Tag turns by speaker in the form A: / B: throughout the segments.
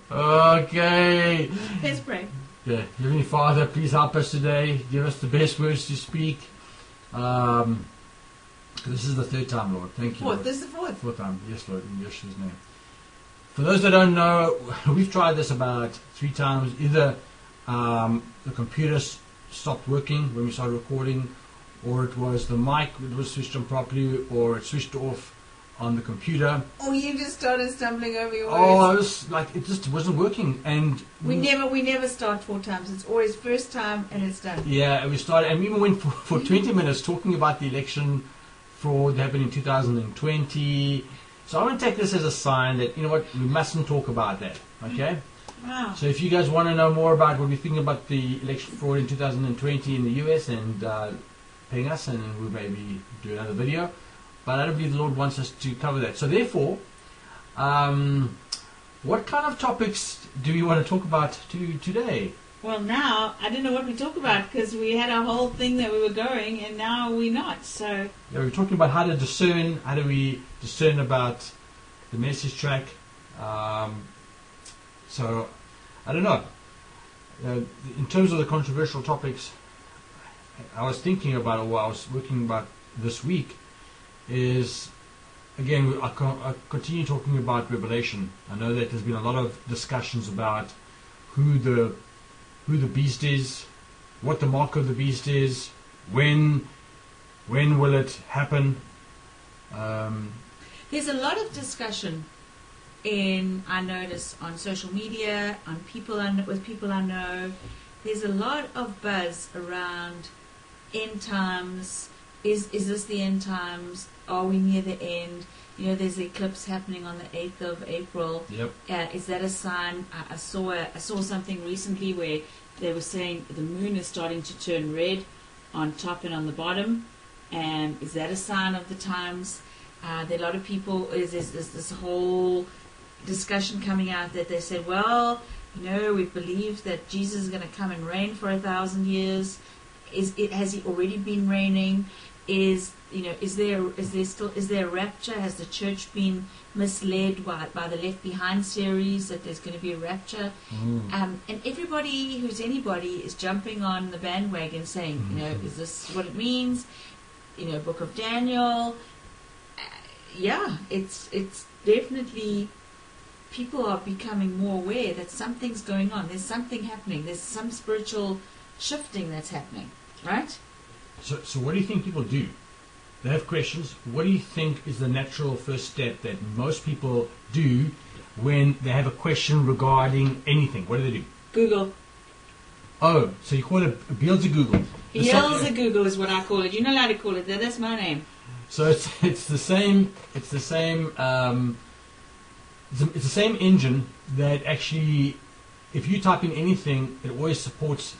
A: Okay.
B: Let's pray.
A: Yeah. Heavenly Father, please help us today. Give us the best words to speak. This is the third time, Lord. Thank you.
B: Fourth.
A: Lord.
B: This is the fourth.
A: Fourth time. Yes, Lord. In Yeshua's name. For those that don't know, we've tried this about 3 times. Either the computer stopped working when we started recording, or it was the mic that was switched on properly, or it switched off on the computer.
B: Or you just started stumbling over your
A: Oh,
B: words.
A: it was like it just wasn't working, and
B: We never start 4 times. It's always first time and it's done.
A: yeah, and we started, and we even went for 20 minutes talking about the election fraud that happened in 2020. So I want to take this as a sign that, you know what, we mustn't talk about that, okay?
B: Wow.
A: So if you guys want to know more about what we think about the election fraud in 2020 in the US, and ping us, and we'll maybe do another video. But I don't believe the Lord wants us to cover that. So therefore, what kind of topics do we want to talk about today?
B: Well, now, I don't know what we talk about because we had a whole thing that we were going and now we're not. So,
A: Yeah, we're talking about how to discern. How do we discern about the message track? So, I don't know. In terms of the controversial topics, I was thinking about, or I was working about this week, is again I continue talking about Revelation. I know that there's been a lot of discussions about who the beast is, what the mark of the beast is, when will it happen.
B: there's a lot of discussion I notice on social media, on with people I know. There's a lot of buzz around end times. Is this the end times? Are we near the end? You know, there's the eclipse happening on the 8th of April.
A: Yep.
B: Is that a sign? I saw something recently where they were saying the moon is starting to turn red on top and on the bottom. And is that a sign of the times? There are a lot of people, there's this whole discussion coming out that they said, well, you know, we believe that Jesus is going to come and reign for 1,000 years. Has he already been reigning? Is there a rapture? Has the church been misled by the Left Behind series that there's going to be a rapture? And everybody who's anybody is jumping on the bandwagon saying, you know, is this what it means? You know, Book of Daniel. Yeah, it's definitely, people are becoming more aware that something's going on. There's something happening. There's some spiritual shifting that's happening, right?
A: So what do you think people do? They have questions. What do you think is the natural first step that most people do when they have a question regarding anything? What do?
B: Google.
A: Oh, so you call it Beelzebub.
B: Beelzebub is what I call it. You're not allowed to call it that. That's my name.
A: So it's the same. It's the same. It's the same engine that actually, if you type in anything, it always supports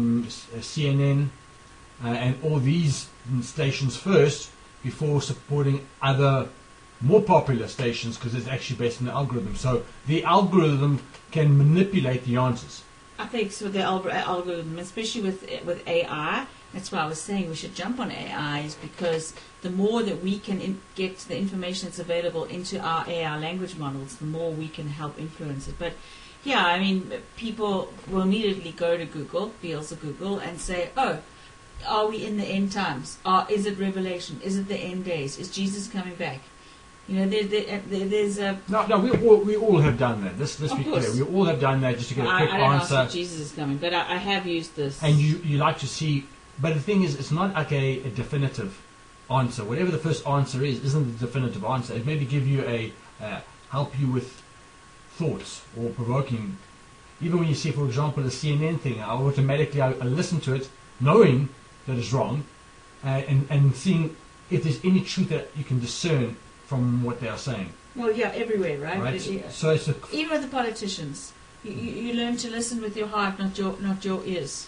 A: CNN and all these stations first before supporting other more popular stations, because it's actually based on the algorithm. So the algorithm can manipulate the answers.
B: I think so. The algorithm, especially with AI. That's why I was saying we should jump on AI, is because the more that we can get the information that's available into our AI language models, the more we can help influence it. But yeah, I mean, people will immediately go to Google, Beelzebub, and say, oh, are we in the end times? Is it Revelation? Is it the end days? Is Jesus coming back? You know, there's a...
A: No, we all have done that. Let's be clear. We all have done that just to get a quick
B: I don't
A: answer.
B: know if Jesus is coming, but I have used this.
A: And you like to see... But the thing is, it's not like a definitive answer. Whatever the first answer is, isn't the definitive answer. It maybe give you help you with thoughts or provoking. Even when you see, for example, a CNN thing, I listen to it knowing that it's wrong, and seeing if there's any truth that you can discern from what they are saying.
B: Well, yeah, everywhere, right?
A: Right. So it's
B: even with the politicians, you learn to listen with your heart, not your ears.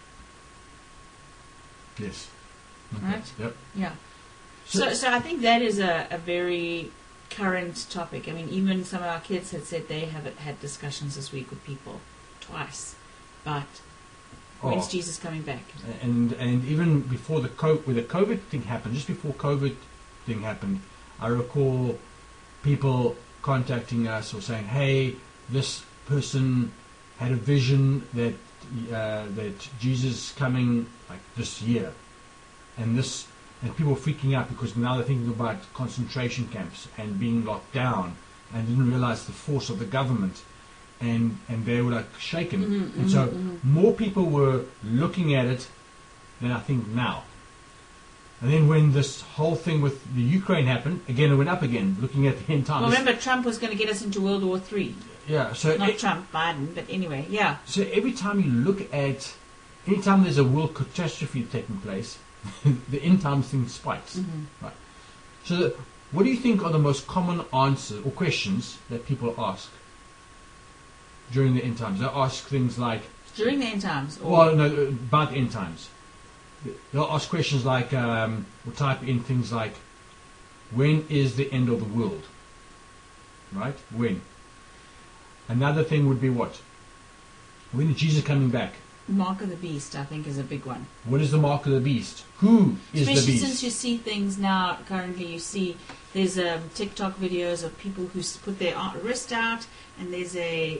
A: Yes. Okay.
B: Right?
A: Yep.
B: Yeah. So I think that is a very current topic. I mean, even some of our kids had said they have had discussions this week with people twice, but when's Jesus coming back?
A: And even before when the COVID thing happened, just before COVID thing happened, I recall people contacting us or saying, "Hey, this person had a vision that that Jesus is coming like this year, and people freaking out because now they're thinking about concentration camps and being locked down, and didn't realize the force of the government, and they were like shaken, and so more people were looking at it than I think now. And then when this whole thing with the Ukraine happened, again it went up again, looking at the end times.
B: Well, remember, Trump was going to get us into World War III.
A: Yeah, so
B: Not Trump, Biden, but anyway, yeah.
A: So every time you look at, anytime there's a world catastrophe taking place, the end times thing spikes. Right. So what do you think are the most common answers or questions that people ask during the end times? They ask things like...
B: During the end times? Or
A: well, no, about the end times. They'll ask questions like, or type in things like, when is the end of the world? Right? When? Another thing would be what? When is Jesus coming back?
B: Mark of the Beast, I think, is a big one.
A: What is the mark of the beast? Who is
B: Especially
A: the beast?
B: since you see things now, currently you see, there's TikTok videos of people who put their wrist out, and there's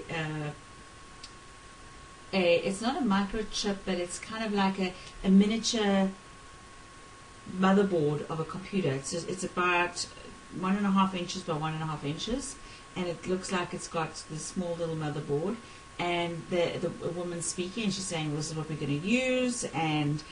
B: it's not a microchip, but it's kind of like a miniature motherboard of a computer. It's about 1.5 inches by 1.5 inches, and it looks like it's got this small little motherboard, and the woman's speaking, and she's saying, this is what we're going to use, and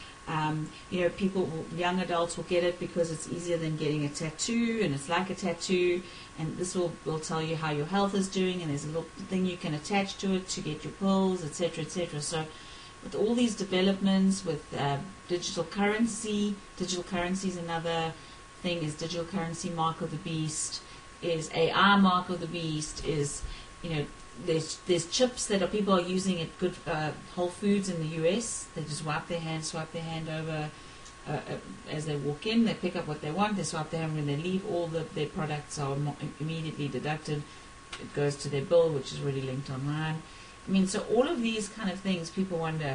B: young adults will get it because it's easier than getting a tattoo, and it's like a tattoo, and this will tell you how your health is doing, and there's a little thing you can attach to it to get your pills, etc., etc. So with all these developments, with digital currency is another thing, is digital currency mark of the beast, is AI mark of the beast, is, there's chips that people are using at good Whole Foods in the US. They just swipe their hand over as they walk in. They pick up what they want. They swipe their hand when they leave. All their products are immediately deducted. It goes to their bill, which is already linked online. I mean, so all of these kind of things, people wonder,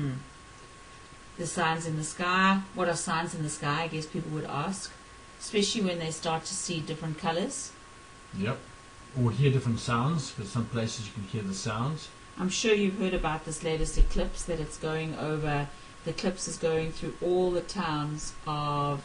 B: the signs in the sky. What are signs in the sky? I guess people would ask, especially when they start to see different colors.
A: Yep. Or hear different sounds, because some places you can hear the sounds.
B: I'm sure you've heard about this latest eclipse, that it's going over, the eclipse is going through all the towns of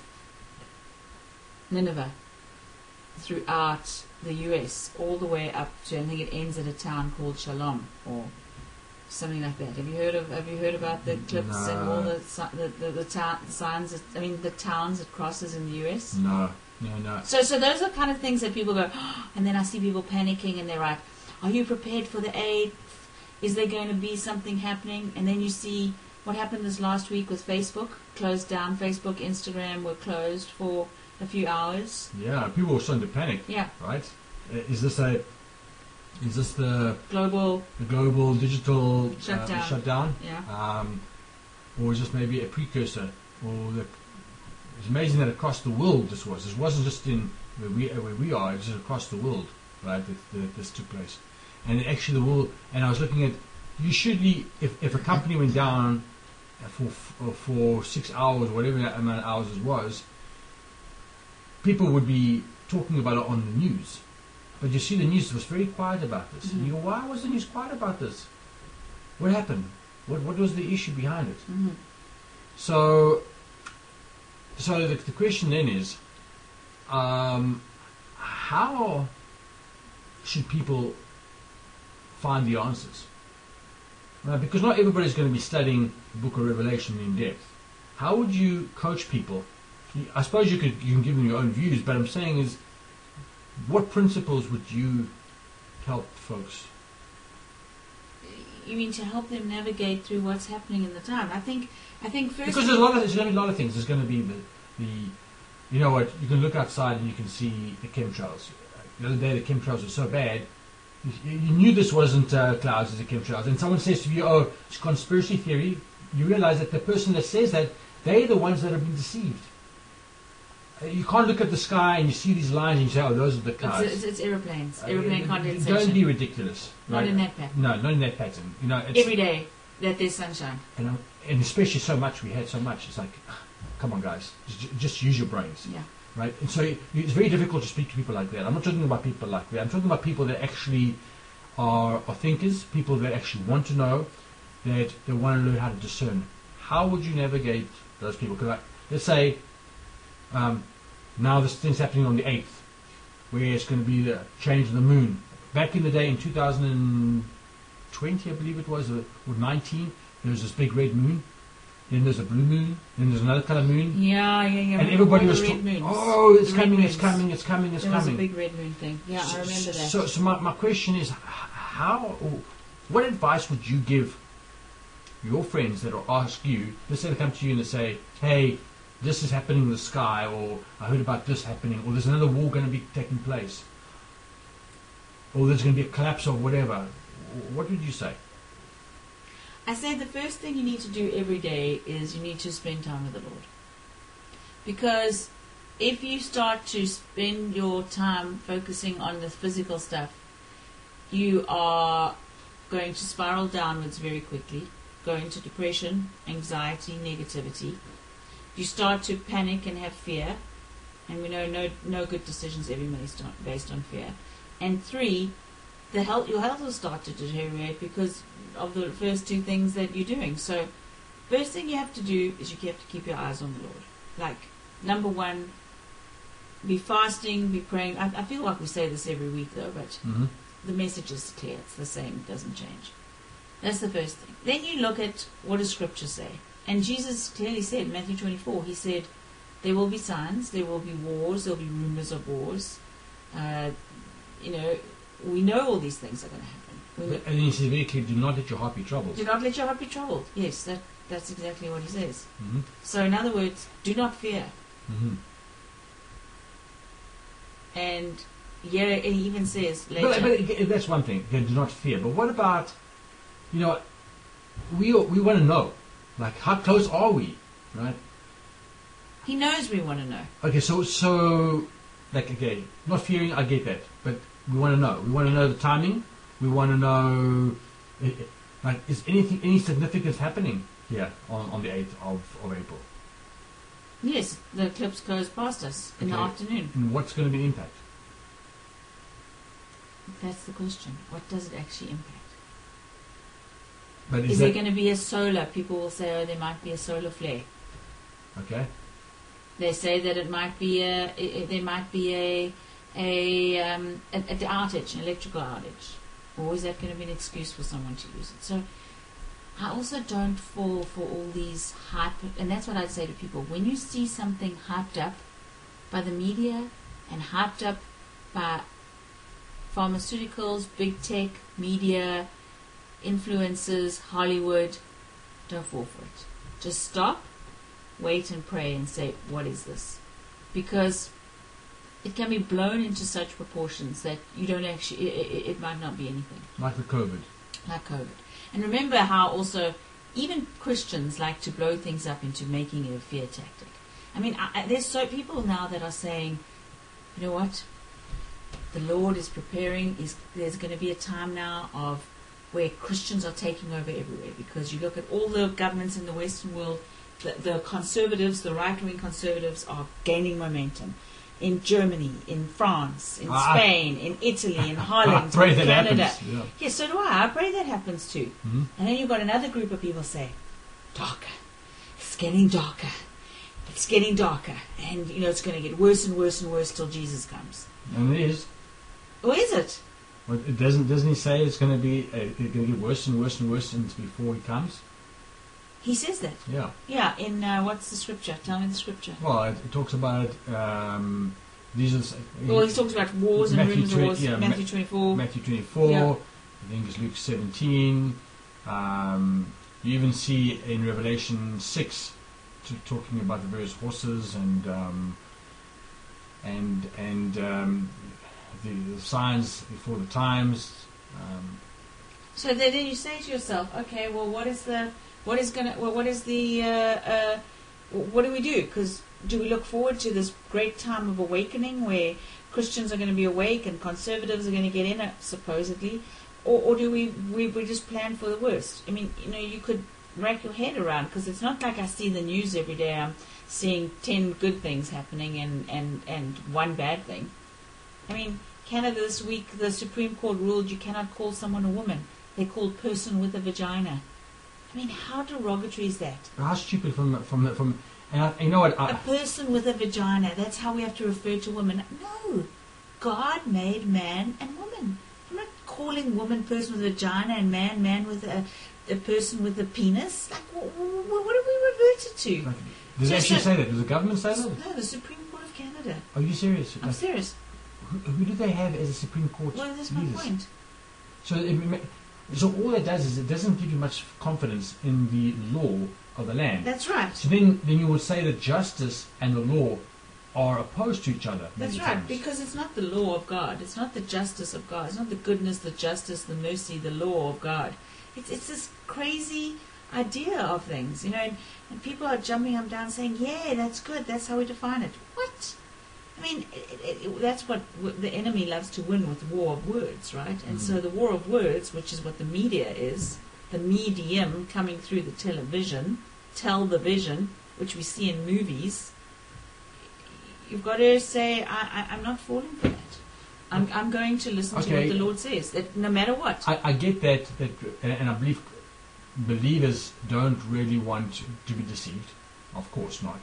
B: Nineveh throughout the US, all the way up to, I think it ends at a town called Shalom, or something like that. Have you heard about the eclipse and all the signs, the towns it crosses in the US?
A: No.
B: So those are kind of things that people go, and then I see people panicking, and they're like, are you prepared for the 8th? Is there going to be something happening? And then you see what happened this last week with Facebook, closed down. Facebook, Instagram were closed for a few hours.
A: Yeah, people were starting to panic.
B: Yeah.
A: Right? Is this the
B: global
A: digital shutdown?
B: Yeah.
A: Or is this maybe a precursor? It's amazing that across the world this was. This wasn't just in where we are. It was across the world, right? That this took place, and actually the world. And I was looking at, usually if a company went down for 6 hours, whatever amount of hours it was, people would be talking about it on the news. But you see, the news was very quiet about this. And you go, why was the news quiet about this? What happened? What was the issue behind it? So the question then is, how should people find the answers? Because not everybody's going to be studying the book of Revelation in depth. How would you coach people? I suppose you can give them your own views, but I'm saying is, what principles would you help folks?
B: You mean to help them navigate through what's happening in the time? I think first,
A: because there's going to be a lot of things. There's going to be the you know what, you can look outside and you can see the chemtrails. The other day the chemtrails were so bad. You knew this wasn't clouds, it's the chemtrails. And someone says to you, oh, it's conspiracy theory. You realize that the person that says that, they're the ones that have been deceived. You can't look at the sky and you see these lines and you say, oh, those are the clouds.
B: It's aeroplanes. Aeroplane condensation.
A: Don't be ridiculous.
B: Not
A: right?
B: in that pattern.
A: No, not in that pattern. You know, it's,
B: every day that there's sunshine.
A: You know, and especially so much, we had so much. It's like, come on, guys, just use your brains.
B: Yeah.
A: Right? And so it's very difficult to speak to people like that. I'm not talking about people like that. I'm talking about people that actually are thinkers, people that actually want to know, that they want to learn how to discern. How would you navigate those people? Because let's say now this thing's happening on the 8th, where it's going to be the change of the moon. Back in the day, in 2020, I believe it was, or 19, there was this big red moon. Then there's a blue moon. Then there's another color moon.
B: Yeah.
A: And everybody was talking, oh, it's coming, it's coming, it's coming, it's coming.
B: There was a big red moon thing. Yeah, I remember that.
A: So my question is, what advice would you give your friends that will ask you, let's say they come to you and they say, hey, this is happening in the sky, or I heard about this happening, or there's another war going to be taking place, or there's going to be a collapse of whatever. What would you say?
B: I say the first thing you need to do every day is you need to spend time with the Lord. Because if you start to spend your time focusing on the physical stuff, you are going to spiral downwards very quickly, go into depression, anxiety, negativity. You start to panic and have fear, and we know no good decisions ever made based on fear. And 3, your health will start to deteriorate because of the first 2 things that you're doing. So first thing you have to do is you have to keep your eyes on the Lord. Like, number 1, be fasting, be praying. I feel like we say this every week though, but the message is clear. It's the same. It doesn't change. That's the first thing. Then you look at what does Scripture say. And Jesus clearly said, in Matthew 24, he said, there will be signs, there will be wars, there will be rumors of wars. We know all these things are going to happen.
A: And he says very clearly, do not let your heart be troubled.
B: Do not let your heart be troubled. Yes, that's exactly what he says.
A: Mm-hmm.
B: So in other words, do not fear.
A: Mm-hmm.
B: And yeah, he even says later.
A: But that's one thing. Do not fear. But what about, we want to know, like, how close are we, right?
B: He knows we want to know.
A: Okay, so like, okay, not fearing, I get that, but we want to know. We want to know the timing. We want to know, like, is any significance happening here on the 8th of April?
B: Yes, the eclipse goes past us in the afternoon.
A: And what's going to be the impact?
B: That's the question. What does it actually impact?
A: But
B: is there going to be a solar? People will say, there might be a solar flare.
A: Okay.
B: They say that it might be there might be an outage, an electrical outage. Or is that going to be an excuse for someone to use it? So I also don't fall for all these hype, and that's what I'd say to people. When you see something hyped up by the media and hyped up by pharmaceuticals, big tech, media, influencers, Hollywood, don't fall for it. Just stop, wait and pray and say, what is this? Because it can be blown into such proportions that you don't actually, it might not be anything.
A: Like the COVID.
B: Like COVID. And remember how also even Christians like to blow things up into making it a fear tactic. I mean, there's people now that are saying, you know what? The Lord is preparing. There's going to be a time now of where Christians are taking over everywhere, because you look at all the governments in the Western world, the conservatives, the right-wing conservatives are gaining momentum. In Germany, in France, in Spain, in Italy, in Holland, in Canada.
A: Happens, yeah.
B: Yes, so do I. I pray that happens too.
A: Mm-hmm.
B: And then you've got another group of people say, darker. It's getting darker. It's getting darker. And, it's going to get worse and worse and worse till Jesus comes.
A: And it is.
B: Oh, is it?
A: Well, doesn't he say it's going to get worse and worse and worse before he comes?
B: He says that.
A: Yeah.
B: Yeah, in what's the scripture? Tell me the scripture.
A: Well, it talks about these are.
B: Well, he talks about wars and rumors of wars.
A: Yeah,
B: Matthew 24.
A: Matthew 24.
B: Yeah.
A: I think it's Luke 17. You even see in Revelation 6 talking about the various horses and the signs before the times.
B: So then you say to yourself, okay, well, what do we do? Because do we look forward to this great time of awakening where Christians are going to be awake and conservatives are going to get in, supposedly, or do we just plan for the worst? I mean, you could rack your head around, because it's not like I see the news every day. I'm seeing 10 good things happening and one bad thing. I mean, Canada this week, the Supreme Court ruled you cannot call someone a woman. They called person with a vagina. I mean, how derogatory is that?
A: How stupid and you know what?
B: A person with a vagina. That's how we have to refer to women. No. God made man and woman. I'm not calling woman person with a vagina and man with a person with a penis. Like, what have we reverted to?
A: Like, does it actually say that? Does the government say that?
B: No, the Supreme Court of Canada.
A: Are you serious?
B: I'm serious.
A: Who do they have as a Supreme Court?
B: Well, that's my point.
A: So all it does is it doesn't give you much confidence in the law of the land.
B: That's right.
A: So then you would say that justice and the law are opposed to each other.
B: That's right, because it's not the law of God. It's not the justice of God. It's not the goodness, the justice, the mercy, the law of God. It's this crazy idea of things, and people are jumping up and down saying, yeah, that's good. That's how we define it. What? I mean, that's what the enemy loves to win with war of words, right? And so the war of words, which is what the media is, the medium coming through the television, television, which we see in movies, you've got to say, I'm not falling for that. I'm going to listen to what the Lord says, that no matter what.
A: I get that, and I believe believers don't really want to be deceived. Of course not.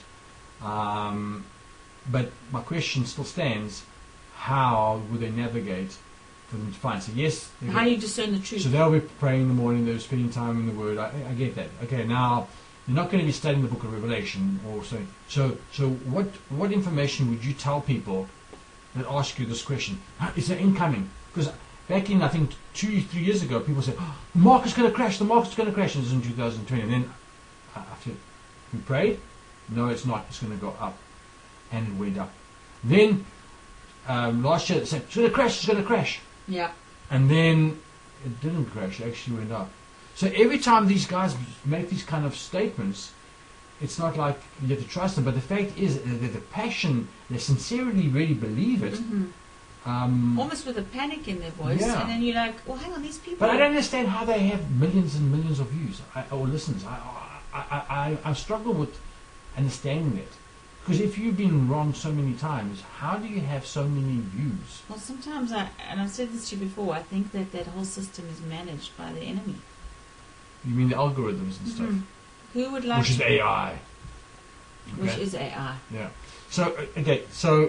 A: But my question still stands: how would they navigate for them to find? So yes,
B: how do you discern the truth?
A: So they'll be praying in the morning. They're spending time in the Word. I get that. Okay, now you're not going to be studying the Book of Revelation or so. So what information would you tell people that ask you this question? Is there incoming? Because back in, I think, 2-3 years ago, people said, oh, the market's going to crash. The market's going to crash. This is in 2020. And then after we prayed, no, it's not. It's going to go up. And it went up. Then last year they said, it's going to crash, it's going to crash.
B: Yeah.
A: And then it didn't crash, it actually went up. So every time these guys make these kind of statements, it's not like you have to trust them, but the fact is that the passion, they sincerely really believe it.
B: Mm-hmm. Almost with a panic in their voice, and then you're like, well, hang on, these people...
A: But I don't understand how they have millions and millions of views or listeners. I struggle with understanding it. Because if you've been wrong so many times, how do you have so many views?
B: Well, sometimes, and I've said this to you before, I think that whole system is managed by the enemy.
A: You mean the algorithms and stuff?
B: Who would like...
A: Which is AI.
B: Okay. Which is AI.
A: Yeah. So, okay, so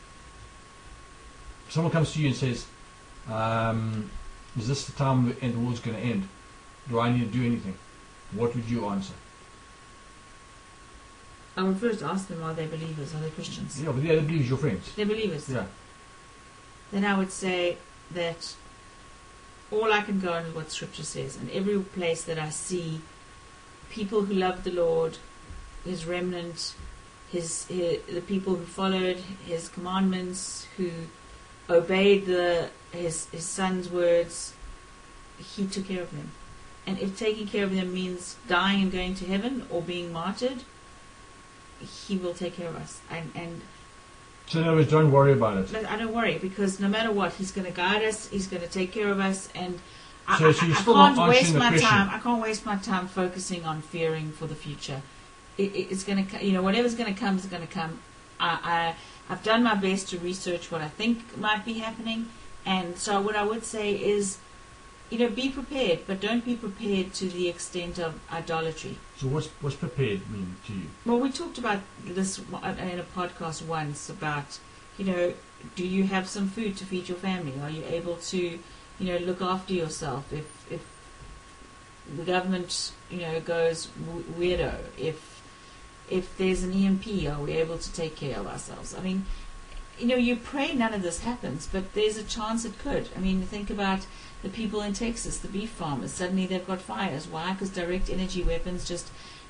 A: someone comes to you and says, is this the time the world's going to end? Do I need to do anything? What would you answer?
B: I would first ask them, are they believers? Are they Christians?
A: Yeah, but they're believers, your friends.
B: They're believers.
A: Yeah.
B: Then I would say that all I can go on is what Scripture says. And every place that I see people who love the Lord, His remnant, the people who followed His commandments, who obeyed His Son's words, He took care of them. And if taking care of them means dying and going to heaven or being martyred, He will take care of us. And
A: so in other words, don't worry about it.
B: I don't worry, because no matter what, He's going to guide us, He's going to take care of us, and I can't waste my time. I can't waste my time focusing on fearing for the future. It's going to, whatever's going to come is going to come. I've done my best to research what I think might be happening, and so what I would say is, be prepared, but don't be prepared to the extent of idolatry.
A: So what's prepared mean to you?
B: Well, we talked about this in a podcast once about, do you have some food to feed your family? Are you able to, look after yourself? If the government, goes weirdo, if there's an EMP, are we able to take care of ourselves? I mean, you pray none of this happens, but there's a chance it could. I mean, think about the people in Texas, the beef farmers. Suddenly they've got fires. Why? Because direct energy weapons just,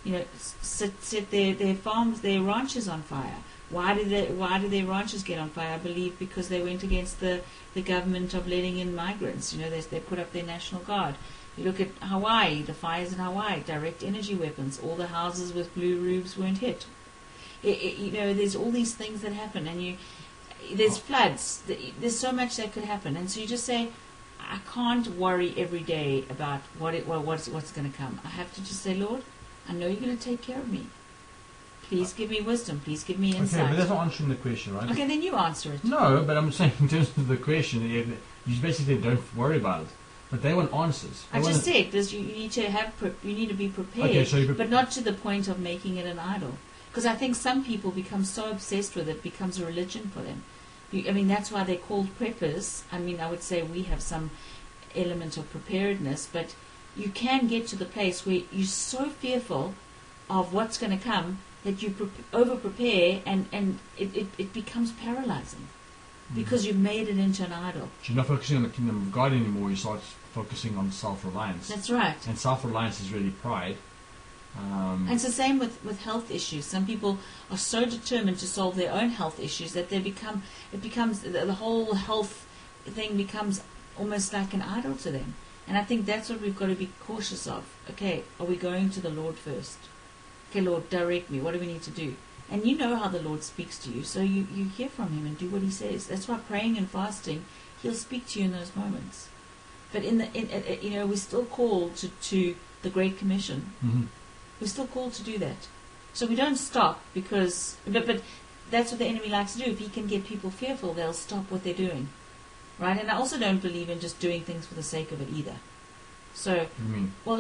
B: set their farms, their ranches on fire. Why did their ranches get on fire? I believe because they went against the government of letting in migrants. They put up their National Guard. You look at Hawaii, the fires in Hawaii, direct energy weapons. All the houses with blue roofs weren't hit. There's all these things that happen, and there's floods. There's so much that could happen, and so you just say, I can't worry every day about what's going to come. I have to just say, Lord, I know you're going to take care of me. Please give me wisdom. Please give me
A: Okay,
B: insight.
A: but that's not answering the question, right?
B: Okay, then you answer it.
A: No, but I'm saying in terms of the question, you basically don't worry about it. But they want answers. They
B: I
A: want
B: just said this. You need to you need to be prepared,
A: Okay, so
B: but not to the point of making it an idol. Because I think some people become so obsessed with it, it becomes a religion for them. I mean, that's why they're called preppers. I mean, I would say we have some element of preparedness, but you can get to the place where you're so fearful of what's going to come that you over prepare, and it becomes paralyzing because you've made it into an idol.
A: You're not focusing on the kingdom of God anymore. You start focusing on self-reliance.
B: That's right.
A: And self-reliance is really pride.
B: And it's the same with health issues. Some people are so determined to solve their own health issues that it becomes the whole health thing becomes almost like an idol to them. And I think that's what we've got to be cautious of. Okay, are we going to the Lord first? Okay, Lord, direct me. What do we need to do? And you know how the Lord speaks to you, so you hear from Him and do what He says. That's why praying and fasting, He'll speak to you in those moments. But we're still called to the Great Commission.
A: Mm-hmm.
B: We're still called to do that. So we don't stop because... But that's what the enemy likes to do. If he can get people fearful, they'll stop what they're doing. Right? And I also don't believe in just doing things for the sake of it either. So...
A: What do you mean?
B: Well,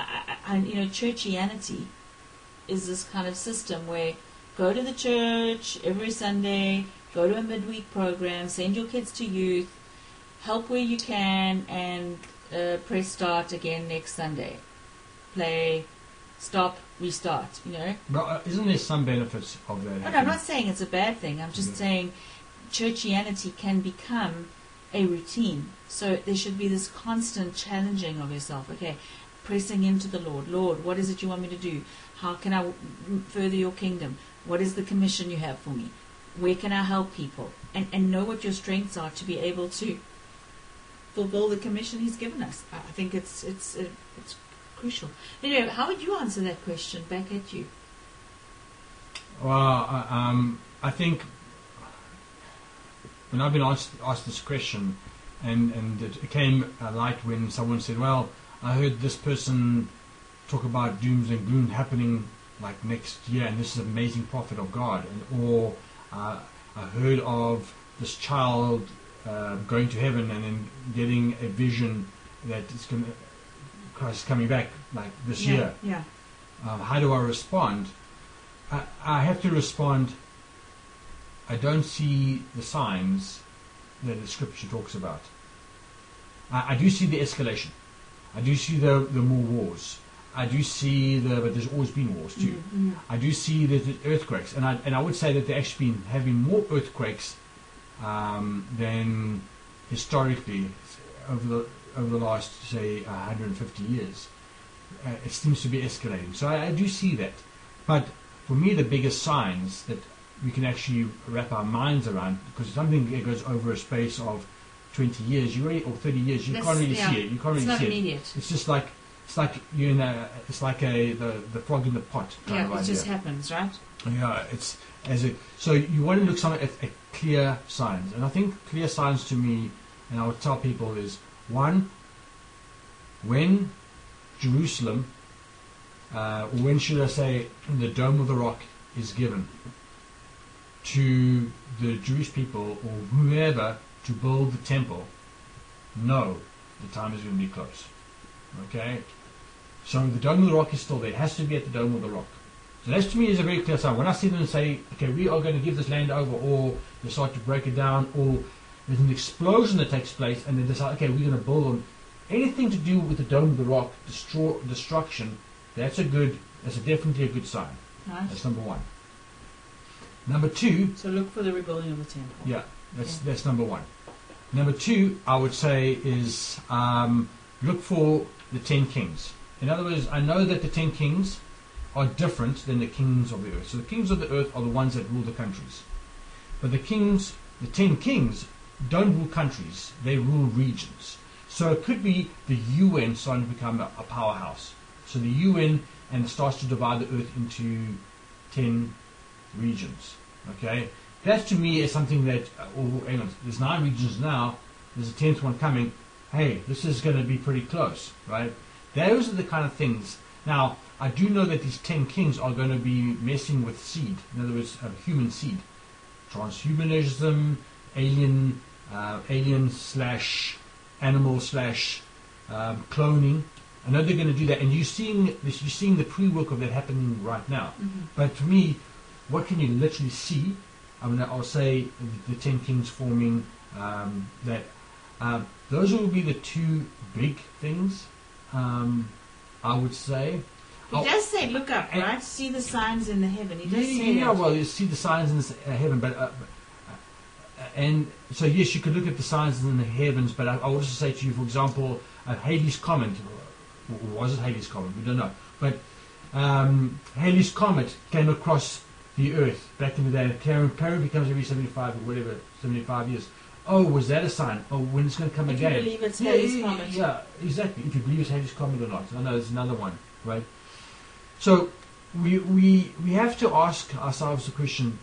B: churchianity is this kind of system where go to the church every Sunday, go to a midweek program, send your kids to youth, help where you can, and press start again next Sunday. Play... Stop, restart,
A: But isn't there some benefits of that?
B: No, I'm not saying it's a bad thing. I'm just saying churchianity can become a routine. So there should be this constant challenging of yourself. Okay, pressing into the Lord. Lord, what is it you want me to do? How can I further your kingdom? What is the commission you have for me? Where can I help people? And know what your strengths are to be able to fulfill the commission He's given us. I think it's crucial. Anyway, how would you answer that question back at you?
A: Well, I think when I've been asked this question, and it came light when someone said, well, I heard this person talk about dooms and gloom happening like next year, and this is an amazing prophet of God, or I heard of this child going to heaven and then getting a vision that it's going to Christ is coming back like this year.
B: Yeah.
A: How do I respond? I have to respond. I don't see the signs that the Scripture talks about. I do see the escalation. I do see the more wars. I do see but there's always been wars too.
B: Mm-hmm.
A: I do see the earthquakes, and I would say that there actually have been more earthquakes than historically over the last, say, 150 years. It seems to be escalating. So I do see that. But for me, the biggest signs that we can actually wrap our minds around, because something that goes over a space of 20 years, or 30 years, you can't really see it. You can't really see it. It's
B: not immediate.
A: It's just like you're it's like the frog in the pot kind of idea.
B: It just happens, right?
A: Yeah, so you want to look at clear signs, and I think clear signs to me, and I would tell people is, one, when Jerusalem, or when should I say, the Dome of the Rock is given to the Jewish people or whoever to build the temple, know the time is going to be close. Okay? So the Dome of the Rock is still there. It has to be at the Dome of the Rock. So that to me is a very clear sign. When I see them say, okay, we are going to give this land over, or they start to break it down, or there's an explosion that takes place, and they decide, okay, we're going to build on anything to do with the Dome of the Rock, destruction. That's definitely a good sign.
B: Right.
A: That's number one. Number two.
B: So look for the rebuilding of the temple.
A: Yeah, that's number one. Number two, I would say, is look for the 10 kings. In other words, I know that the 10 kings are different than the kings of the earth. So the kings of the earth are the ones that rule the countries. But the 10 kings don't rule countries, they rule regions. So it could be the UN starting to become a powerhouse. So the UN and starts to divide the earth into 10 regions. Okay? That to me is something that, there's 9 regions now, there's a 10th one coming. Hey, this is going to be pretty close, right? Those are the kind of things Now, I do know that these 10 kings are going to be messing with seed. In other words, human seed. Transhumanism, alien slash animal slash cloning. I know they're going to do that, and you're seeing this. You're seeing the pre-work of that happening right now.
B: Mm-hmm.
A: But for me, what can you literally see? I mean, I'll say the 10 kings forming. Those will be the two big things. I would say.
B: He does say, "Look up, right? See the signs in the heaven." He does say
A: yeah,
B: that.
A: well, you see the signs in heaven, but and so yes, you could look at the signs in the heavens. But I would also say to you, for example, Halley's Comet. Was it Halley's Comet? We don't know. But Halley's Comet came across the Earth back in the day. Perry becomes every 75 or whatever, 75 years. Oh, was that a sign? Oh, when it's going to come
B: If
A: again?
B: you believe it's Halley's Comet.
A: Yeah, exactly. If you believe it's Halley's Comet or not. I know there's another one, right? So we have to ask ourselves the question: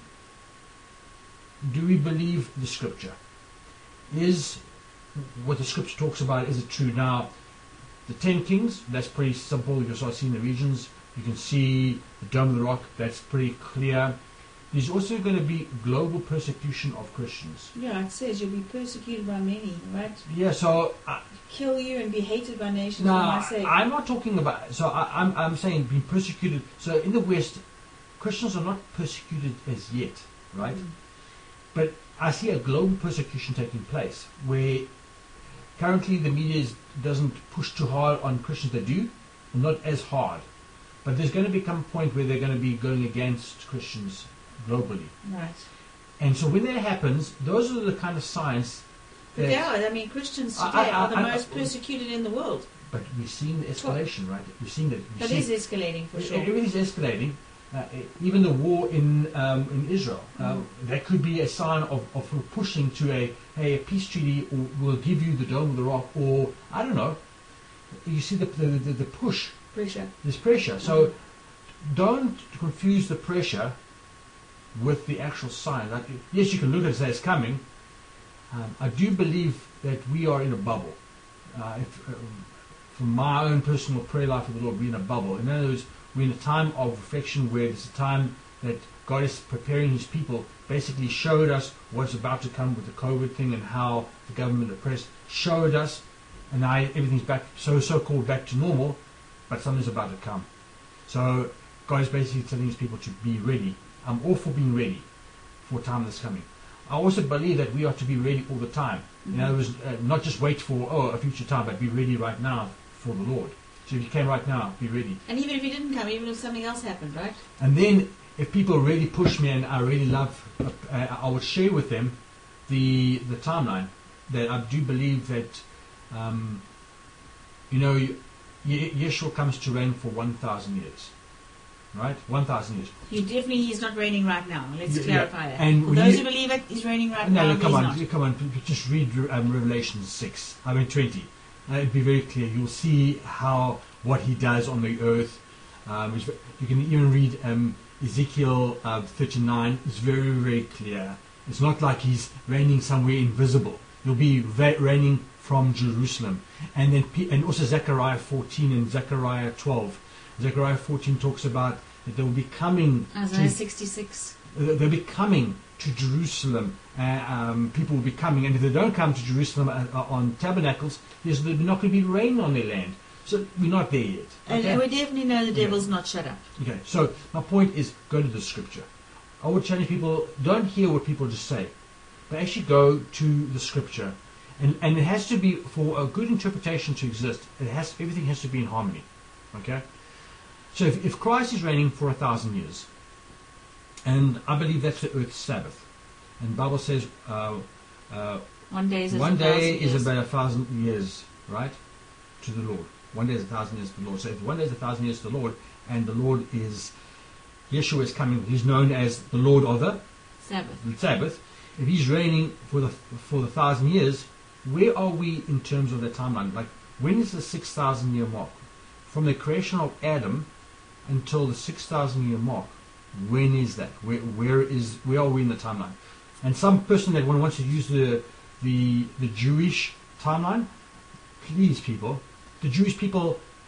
A: do we believe the Scripture? Is what the Scripture talks about, is it true? Now, the 10 kings, that's pretty simple. You can start seeing the regions. You can see the Dome of the Rock, that's pretty clear. There's also going to be global persecution of Christians.
B: Yeah, it says you'll be persecuted by many, right?
A: Yeah, so...
B: kill you and be hated by nations.
A: No,
B: I say.
A: I'm not talking about... So I'm saying being persecuted. So in the West, Christians are not persecuted as yet, right?
B: Mm.
A: But I see a global persecution taking place where currently the media doesn't push too hard on Christians. They do, not as hard. But there's going to become a point where they're going to be going against Christians globally.
B: Right.
A: And so when that happens, those are the kind of signs
B: But
A: that...
B: they are. I mean, Christians today are the most persecuted in the world.
A: But we're seeing the escalation, right? We're seeing that.
B: That is escalating for sure.
A: Everything's escalating. Even the war in Israel, that could be a sign of pushing to a peace treaty, or we'll give you the Dome of the Rock, or I don't know. You see the push.
B: Pressure.
A: There's pressure. So don't confuse the pressure with the actual sign. Like, yes, you can look at it and say it's coming. I do believe that we are in a bubble. From my own personal prayer life with the Lord, we're in a bubble. In other words, we're in a time of reflection where it's a time that God is preparing His people. Basically showed us what's about to come with the COVID thing and how the government, the press showed us, and now everything's back, so-called back to normal, but something's about to come. So God is basically telling His people to be ready. I'm all for being ready for a time that's coming. I also believe that we are to be ready all the time. In other words, not just wait for a future time, but be ready right now for the Lord. So if you came right now, be ready.
B: And even if you didn't come, even if something else happened, right?
A: And then if people really push me and I really love, I would share with them the timeline, that I do believe that, Yeshua comes to reign for 1,000 years. Right? 1,000 years.
B: He's not reigning right now. Let's clarify that.
A: And
B: for those who believe it, he's reigning right now.
A: No, come
B: on.
A: Just read Revelation 6. 20. It'd be very clear. You'll see what he does on the earth. You can even read Ezekiel 39. It's very, very clear. It's not like he's reigning somewhere invisible. He'll be reigning from Jerusalem. And also Zechariah 14 and Zechariah 12. Zechariah 14 talks about that they will be coming.
B: Isaiah 66.
A: They'll be coming to Jerusalem. People will be coming, and if they don't come to Jerusalem on tabernacles, there's not going to be rain on their land. So we're not there yet. Okay?
B: And we definitely know the devil's not shut up.
A: Okay, so my point is, go to the Scripture. I would challenge people, don't hear what people just say, but actually go to the Scripture. And it has to be, for a good interpretation to exist, everything has to be in harmony. Okay? So if Christ is reigning for 1,000 years, and I believe that's the earth's Sabbath, and the Bible says
B: 1 day is
A: about 1,000 years, right, to the Lord. 1 day is 1,000 years to the Lord. So if 1 day is 1,000 years to the Lord, and the Lord is, Yeshua is coming, He's known as the Lord of the Sabbath. If He's reigning for the 1,000 years, where are we in terms of the timeline? Like, when is the 6,000 year mark? From the creation of Adam until the 6,000 year mark, when is that? Where are we in the timeline? And some person that wants to use the Jewish timeline, please people, the Jewish people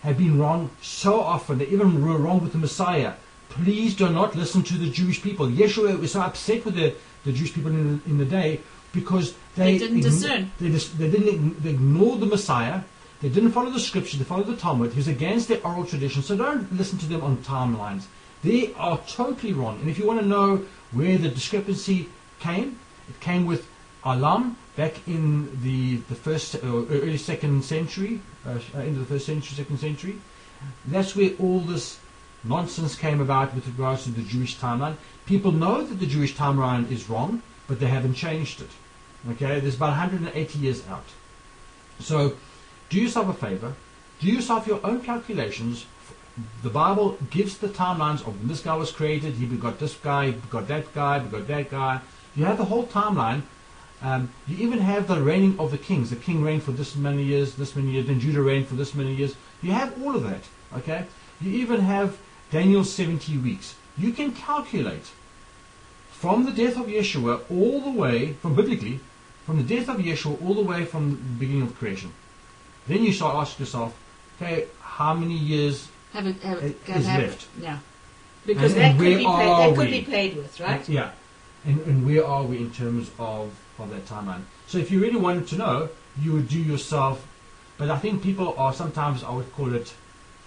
A: have been wrong so often. They even were wrong with the Messiah. Please do not listen to the Jewish people. Yeshua was so upset with the Jewish people in the day because
B: They didn't discern.
A: They ignored the Messiah. They didn't follow the scripture. They followed the Talmud. He was against their oral tradition. So don't listen to them on timelines. They are totally wrong. And if you want to know where the discrepancy came, it came with Alam back in the first early second century, into the first century, second century. That's where all this nonsense came about with regards to the Jewish timeline. People know that the Jewish timeline is wrong, but they haven't changed it. Okay, there's about 180 years out. So do yourself a favor, do yourself your own calculations. The Bible gives the timelines of when this guy was created, he begot this guy, he begot that guy, begot that guy. You have the whole timeline. You even have the reigning of the kings. The king reigned for this many years, then Judah reigned for this many years. You have all of that. Okay? You even have Daniel's 70 weeks. You can calculate from the death of Yeshua all the way, from biblically, from the death of Yeshua all the way from the beginning of creation. Then you start asking yourself, okay, how many years is left?
B: Yeah. Because
A: And
B: that could
A: where
B: be
A: are
B: played with, right?
A: Yeah. And where are we in terms of that timeline? So if you really wanted to know, you would do yourself. But I think people are sometimes, I would call it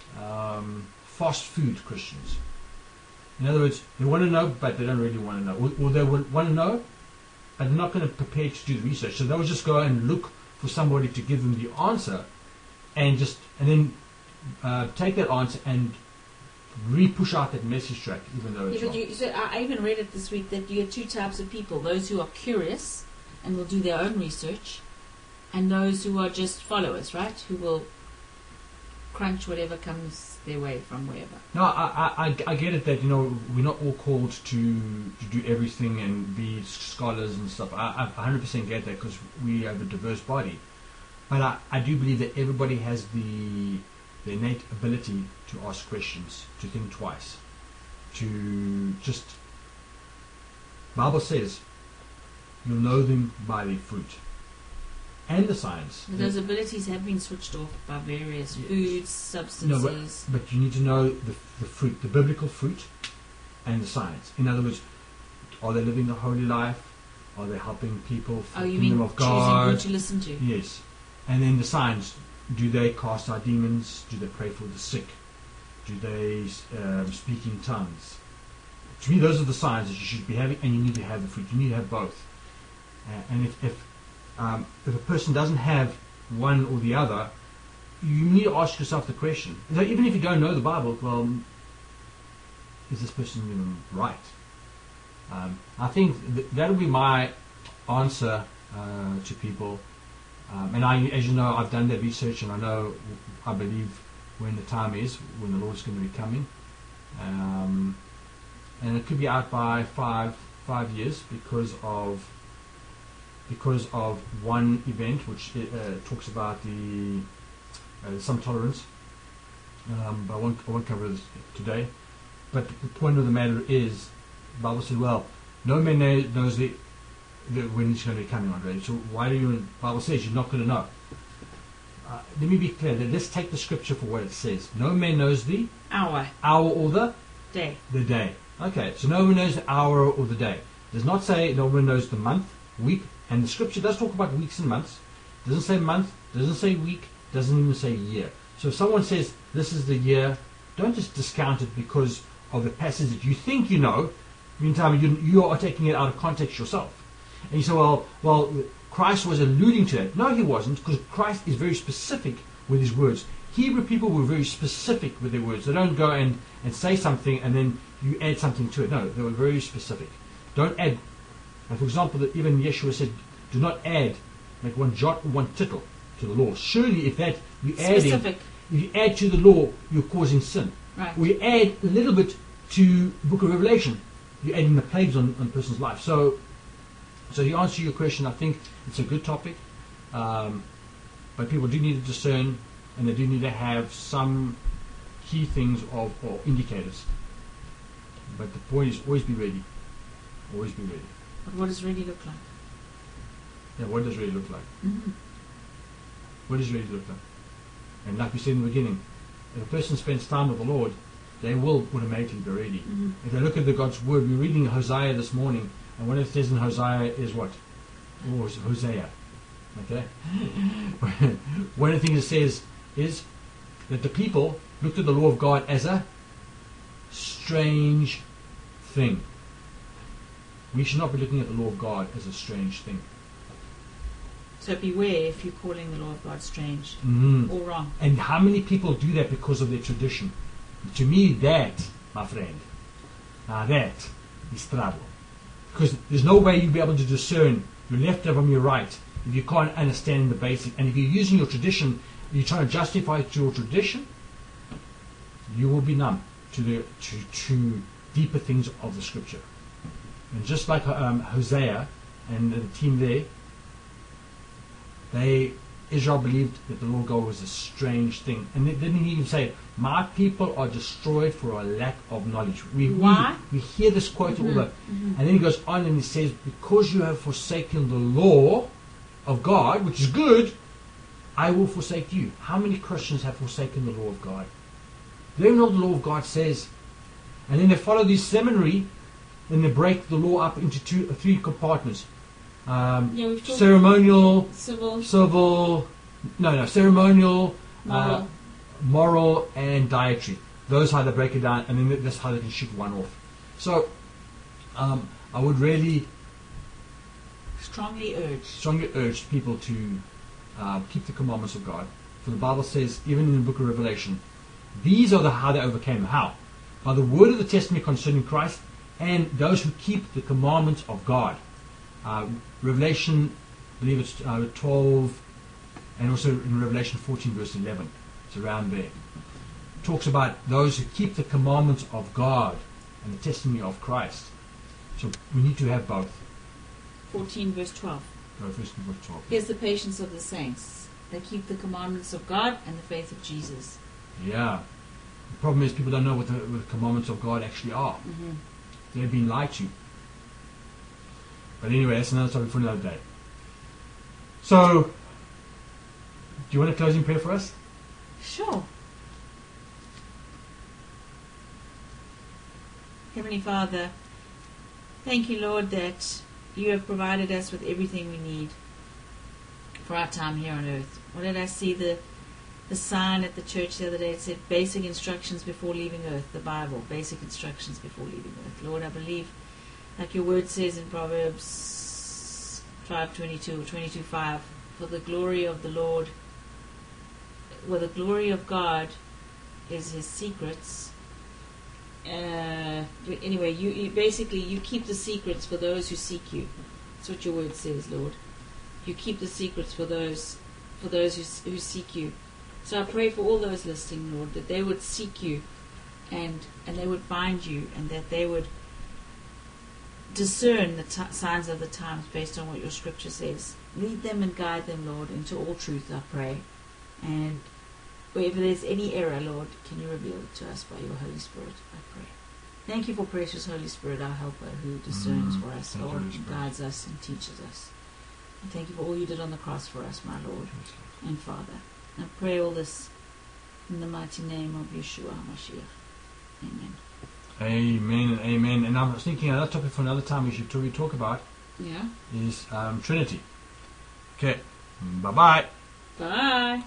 A: fast food Christians. In other words, they want to know, but they don't really want to know. Or they want to know, but they're not going to prepare to do the research. So they'll just go and look for somebody to give them the answer, and then take that answer and re-push out that message track, even though it's wrong.
B: So I even read it this week that you have two types of people: those who are curious and will do their own research, and those who are just followers, right? Who will crunch whatever comes their way from wherever.
A: No, I get it that, we're not all called to do everything and be scholars and stuff. I 100% get that, because we have a diverse body. But I do believe that everybody has the innate ability to ask questions, to think twice, to just... Bible says, you'll know them by their fruit. And the science.
B: But those abilities have been switched off by various foods, substances.
A: No, but you need to know the fruit, the biblical fruit, and the science. In other words, are they living the holy life? Are they helping people for the kingdom of God?
B: Choosing who to listen to?
A: Yes. And then the science. Do they cast out demons? Do they pray for the sick? Do they speak in tongues? To me, those are the signs that you should be having, and you need to have the fruit. You need to have both. And if a person doesn't have one or the other, you need to ask yourself the question. So even if you don't know the Bible, well, is this person even right? I think that'll be my answer to people. And as you know, I've done that research, and I believe when the time is, when the Lord's going to be coming. And it could be out by 5 years because of one event which talks about some tolerance. But I won't cover this today. But the point of the matter is, the Bible says, well, no man knows when he's going to be coming on, right? So why do you? The Bible says you're not going to know. Let me be clear. Let's take the scripture for what it says. No man knows the
B: hour
A: or the
B: day.
A: The day. Okay, so no one knows the hour or the day. It does not say no one knows the month, week, and the scripture does talk about weeks and months. It doesn't say month, doesn't say week, doesn't even say year. So if someone says this is the year, don't just discount it because of the passage that you think you know. Meantime, you are taking it out of context yourself. And you say, well, Christ was alluding to that. No, he wasn't, because Christ is very specific with his words. Hebrew people were very specific with their words. They don't go and say something and then you add something to it. No, they were very specific. Don't add. For example, even Yeshua said, do not add like one jot or one tittle to the law. Surely if you add to the law, you're causing sin.
B: Right.
A: Or you add a little bit to the book of Revelation, you're adding the plagues on a person's life. So to answer your question, I think it's a good topic. But people do need to discern, and they do need to have some key things or indicators. But the point is, always be ready. Always be ready.
B: But what does ready look like?
A: Yeah, what does ready look like?
B: Mm-hmm.
A: What does ready look like? And like we said in the beginning, if a person spends time with the Lord, they will automatically be ready.
B: Mhm.
A: If they look at the God's word, we're reading Hosea this morning, and what it says in Hosea is what? Or Hosea. Okay? One of the things it says is that the people looked at the law of God as a strange thing. We should not be looking at the law of God as a strange thing.
B: So beware if you're calling the law of God strange
A: Mhm.
B: or wrong.
A: And how many people do that because of their tradition? To me, that, my friend, that is trouble. Because there's no way you'll be able to discern your left from your right if you can't understand the basic. And if you're using your tradition, you're trying to justify it to your tradition, you will be numb to the to deeper things of the Scripture. And just like Hosea and the team there, Israel believed that the Lord God was a strange thing. And they didn't even say, my people are destroyed for a lack of knowledge.
B: Why?
A: We hear this quote all the
B: Mhm.
A: And then he goes on and he says, because you have forsaken the law of God, which is good, I will forsake you. How many Christians have forsaken the law of God? They don't know what the law of God says. And then they follow this seminary, and they break the law up into three compartments.
B: We've talked
A: Ceremonial,
B: civil,
A: ceremonial,
B: moral.
A: moral, and dietary. Those how they break it down, and then that's how they can shoot one off. So, I would really
B: strongly
A: urge people to keep the commandments of God. For the Bible says, even in the book of Revelation, these are how they overcame. How? By the word of the testimony concerning Christ, and those who keep the commandments of God. Revelation, I believe it's 12, and also in Revelation 14 verse 11. It's around there. It talks about those who keep the commandments of God and the testimony of Christ. So we need to have both.
B: 14 verse 12.
A: Verse 12.
B: Here's the patience of the saints. They keep the commandments of God and the faith of Jesus.
A: Yeah. The problem is people don't know what the commandments of God actually are.
B: Mm-hmm.
A: They've been lied to. But anyway, that's another topic for another day. So, do you want a closing prayer for us?
B: Sure. Heavenly Father, thank you, Lord, that you have provided us with everything we need for our time here on earth. What did I see? The sign at the church the other day, it said basic instructions before leaving earth. The Bible, basic instructions before leaving earth. Lord, I believe, like your word says in Proverbs 5:22 or 22:5, for the glory of the Lord, well, the glory of God is his secrets. Anyway, you basically you keep the secrets for those who seek you. That's what your word says, Lord. You keep the secrets for those who seek you. So I pray for all those listening, Lord, that they would seek you, and they would find you, and that they would discern the signs of the times based on what your Scripture says. Lead them and guide them, Lord, into all truth, I pray. And wherever there's any error, Lord, can you reveal it to us by your Holy Spirit, I pray. Thank you for precious Holy Spirit, our helper, who discerns for us, Lord, and guides us and teaches us. And thank you for all you did on the cross for us, my Lord and Father. I pray all this in the mighty name of Yeshua HaMashiach. Amen.
A: Amen and amen. And I was thinking another topic for another time we should talk about
B: Yeah.
A: is Trinity. Okay. Bye-bye.
B: Bye.